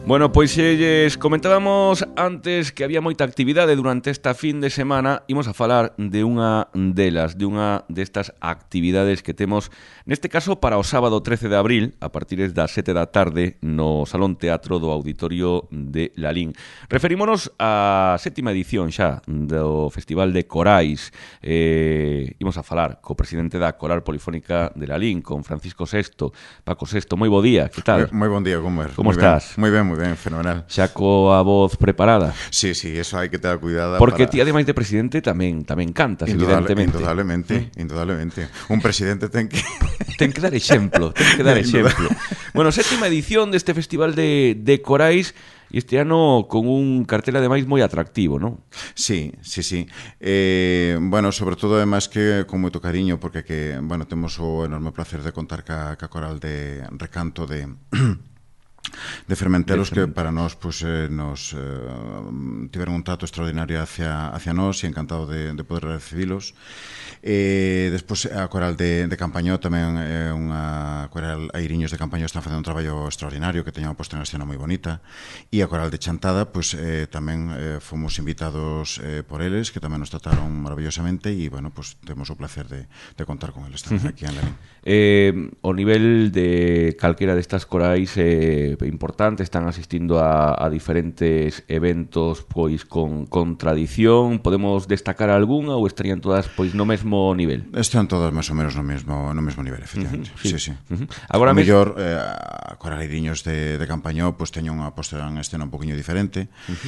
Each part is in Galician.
Bueno, pois lles comentábamos antes que había moita actividade durante esta fin de semana. Imos a falar de unha delas, de unha destas actividades que temos, neste caso para o sábado 13 de abril, a partir das 7 da tarde, no Salón Teatro do Auditorio de Lalín. Referímonos á sétima edición xa do Festival de Corais. Imos a falar co presidente da Coral Polifónica de Lalín, con Francisco Sesto. Paco Sesto, moi bo día, que tal? Moi bon día, Gomer. Como estás? Moi ben, fenomenal. Xa coa voz preparada? Sí, eso hai que ter cuidado. Porque ti, ademais de presidente, tamén cantas, evidentemente. Indudablemente. Un presidente ten que... ten que dar exemplo, Bueno, sétima edición deste Festival de Corais, e este ano con un cartel ademais moi atractivo, non? Sí. Bueno, sobre todo, además, que con moito cariño, porque temos o enorme placer de contar ca coral de recanto de Fermenteros, que para nós nos tiveron un trato extraordinario hacia nós, e encantado de poder recibilos. Despois a coral de Campañó tamén é unha coral, Airiños de Campañó, están facendo un traballo extraordinario, que teña unha posta en escena moi bonita, e a coral de Chantada tamén fomos invitados por eles, que tamén nos trataron maravillosamente, e temos o placer de contar con eles tamén aquí en Lalín. O nivel de calquera destas corais importante, están asistindo a diferentes eventos con tradición. Podemos destacar algunha ou estarían todas no mesmo nivel? Están todas máis ou menos no mesmo nivel, efectivamente. Sí. Agora a mellor a Coral Airiños de Campañó teña unha posta en escena un poquinho diferente,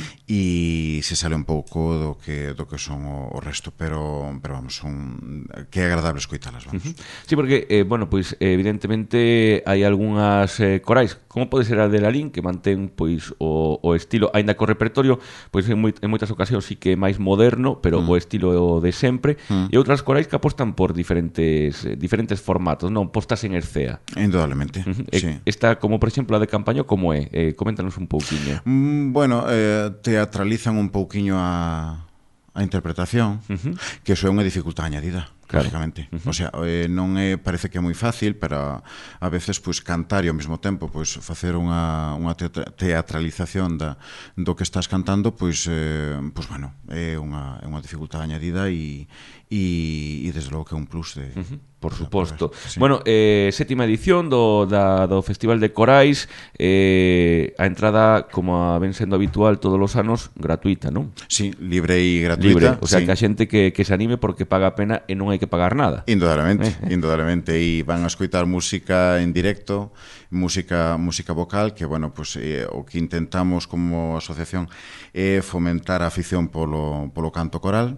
e se sale un pouco do que son o resto, pero vamos, que é agradable escoitalas, vamos. Sí, porque evidentemente hai algunhas corais, como pode ser a de Lalín, que mantén o estilo, aínda que o repertorio en moitas ocasións sí que é máis moderno, pero o estilo de sempre, e outras corais que apostan por diferentes formatos, non? Postas en escena. Indudablemente, sí. Esta, como por exemplo a de Campañó, como é? Coméntanos un pouquiño. Bueno, teatralizan un pouquiño a interpretación, que eso é unha dificultad añadida. Lógicamente. O sea, non parece que é moi fácil, pero a veces cantar e ao mesmo tempo facer unha teatralización do que estás cantando, bueno, é unha dificultade añadida, e desde logo que é un plus de... Por suposto. Sí. Bueno, sétima edición do Festival de Corais, a entrada, como ven sendo habitual todos os anos, gratuita, non? Sí, libre e gratuita. O sea, que a xente que se anime porque paga a pena e non hai que pagar nada. Indudablemente, e van a escoitar música en directo, música vocal, que, bueno, o que intentamos como asociación é fomentar a afición polo canto coral,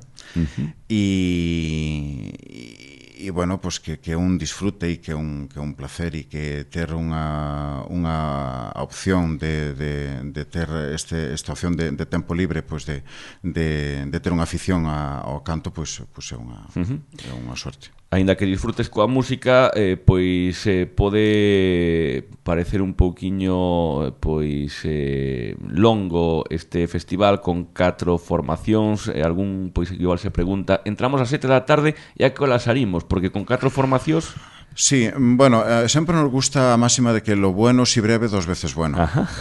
e bueno, que é un disfrute, e que é un placer, e que ter unha opción de ter esta opción de tempo libre, de ter unha afición ao canto, é unha sorte. Aínda que disfrutes coa música, pode parecer un pouquiño longo este festival, con 4 formacións. Algún igual se pregunta, entramos a 7 da tarde e a que horas salimos? Porque con 4 formacións... Sí, bueno, sempre nos gusta a máxima de que lo bueno si breve, 2 veces bueno.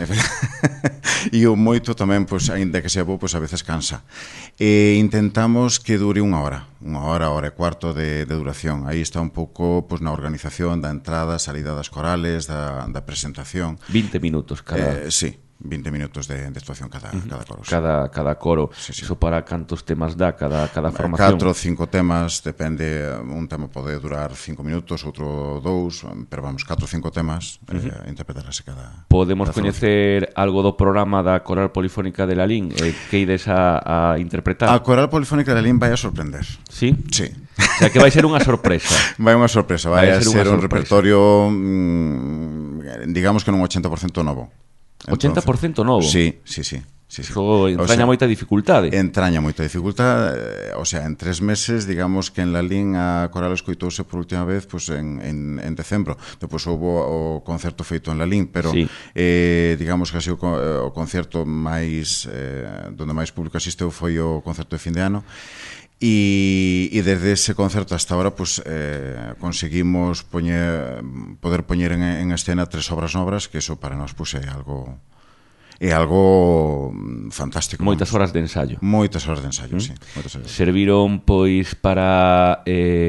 E o moito tamén, aínda que sea bo, a veces cansa. Intentamos que dure unha hora e cuarto de duración. Aí está un pouco na organización da entrada, salida das corales, da presentación. 20 minutos cada... Sí. 20 minutos de actuación cada coro. Cada coro. Sí. Eso para cantos temas dá cada formación? 4 ou 5 temas, depende. Un tema pode durar 5 minutos, outro 2, pero vamos, 4 ou 5 temas interpretarase cada... Podemos coñecer algo do programa da Coral Polifónica de Lalín, que ides a interpretar? A Coral Polifónica de Lalín vai a sorprender. Sí? Sí. O sea, que vai ser unha sorpresa. Vai a ser un repertorio, digamos que nun 80% novo. 80% novo? Sí. Eso entraña moita dificultade. O sea, en 3 meses, digamos que en Lalín a coral escoitouse por última vez en decembro. Depois houve o concerto feito en Lalín, pero digamos que así o concerto máis donde máis público asisteu foi o concerto de fin de ano. E desde ese concerto hasta ahora conseguimos poder poñer en escena 3 obras novas, que eso para nós é algo é algo fantástico. Moitas horas de ensayo. Moitas horas de ensayo, sí. Moitas horas. Serviron, pois, para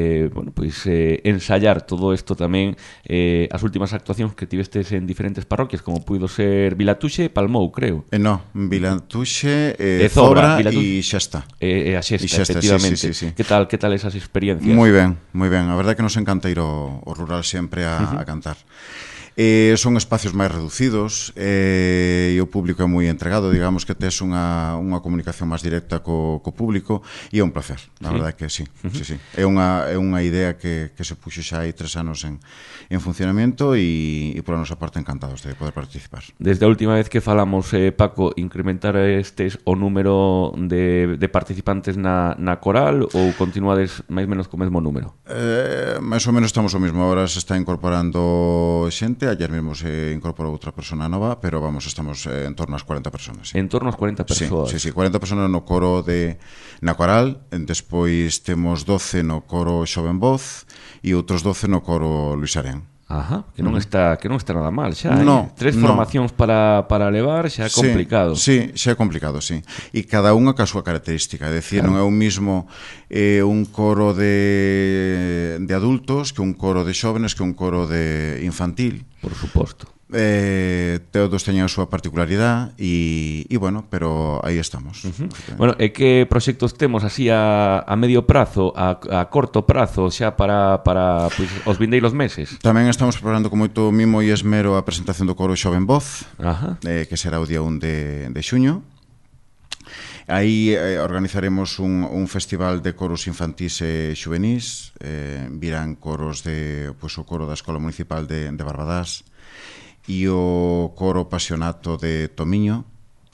ensayar todo isto tamén as últimas actuacións que tivestes en diferentes parroquias, como puido ser Vilatuxe e Palmou, creo. No, Vilatuxe, Zobra e Xesta. A Xesta, efectivamente. Sí. Que tal esas experiencias? Moi ben. A verdade é que nos encanta ir ao rural sempre a cantar. Son espacios máis reducidos e o público é moi entregado, digamos que tes unha comunicación máis directa co público e é un placer, a verdade é que sí. É unha idea que se puxo xa hai 3 anos en funcionamento e por a nosa parte encantados de poder participar. Desde a última vez que falamos, Paco, incrementar o número de participantes na coral ou continuades máis ou menos co mesmo número? Máis ou menos estamos o mesmo, agora se está incorporando xente. Ayer mesmo se incorporou outra persona nova, pero estamos en torno ás 40 personas. Sí. En torno ás 40 persoas? Sí, 40 personas no coro na coral, despois temos 12 no coro Xoven Voz e outros 12 no coro Luís Arén. Ajá, que non está nada mal xa, Tres formacións para levar, xa é complicado. Sí, xa é complicado, sí. E cada unha ca súa característica, é dicir, non é o mismo un coro de adultos que un coro de xóvenes que un coro de infantil. Por suposto. Todos teñen a súa particularidade e bueno, pero aí estamos. Bueno, e que proxectos temos así a medio prazo, a corto prazo xa para pois, os vindeiros meses? Tamén estamos preparando con moito mimo e esmero a presentación do coro Xoven Voz, que será o día 1 de xuño. Aí organizaremos un festival de coros infantís e xuvenís. Virán coros o coro da Escola Municipal de Barbadás e o coro Pasionato de Tomiño,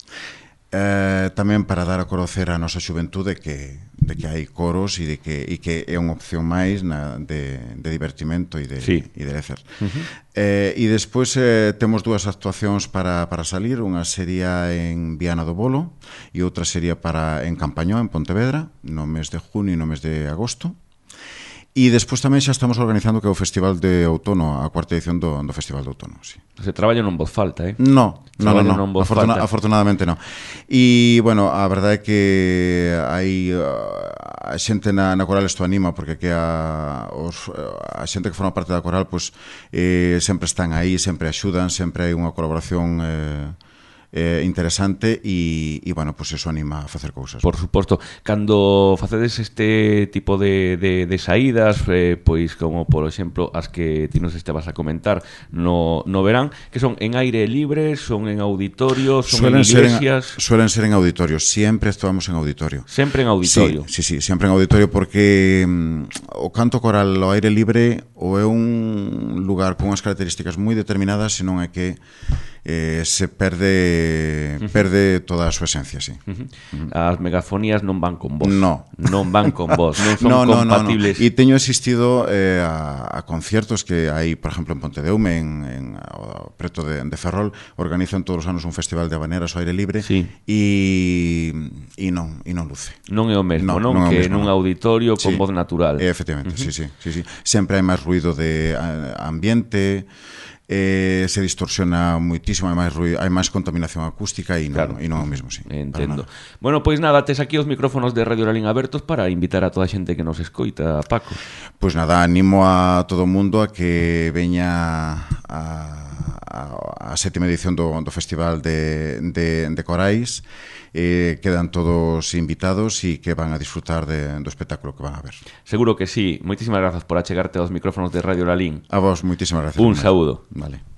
tamén para dar a conocer a nosa xuventude de que hai coros e que é unha opción máis de divertimento e de lecer. E despois temos 2 actuacións para salir, unha sería en Viana do Bolo e outra sería en Campañó, en Pontevedra, no mes de junio e no mes de agosto. E despois tamén xa estamos organizando que é o Festival de Outono, a 4ª edición do Festival de Outono. Sí. Se traballa non voz falta, No. Afortunadamente non. E, bueno, a verdade é que hai a xente na coral isto anima, porque que a xente que forma parte da coral sempre están aí, sempre axudan, sempre hai unha colaboración interesante e bueno, eso anima a facer cousas. Por suposto, cando facedes este tipo de saídas, pois como por exemplo as que ti nos estabas a comentar no verán, que son en aire libre, son en auditorios, son en iglesias. Suelen ser en auditorios, sempre actuamos en auditorio. Sempre en auditorio. Sí, sempre en auditorio, porque o canto coral ao aire libre ou é un lugar con unhas características moi determinadas, senón é que se perde toda a súa esencia, sí. As megafonías non van con vos. Non van con vos, non son compatibles. E teño asistido a conciertos que hai, por exemplo, en Pontedeume, preto de Ferrol, organizan todos os anos un festival de habaneras ao aire libre e non luce. Non é o mesmo, non? Que nun auditorio con voz natural. Efectivamente, sí. Sempre hai máis ruido de ambiente, se distorsiona moitísimo, hai máis contaminación acústica e non é o mesmo, sí. Entendo. Bueno, pois nada, tes aquí os micrófonos de Radio Lalín abertos para invitar a toda a xente que nos escoita, Paco. Pois nada, animo a todo o mundo a que veña a 7ª edición do Festival de Corais. Quedan todos invitados e que van a disfrutar do espectáculo que van a ver. Seguro que sí. Moitísimas grazas por achegarte aos micrófonos de Radio Lalín. A vos, moitísimas grazas. Un saúdo. Vale.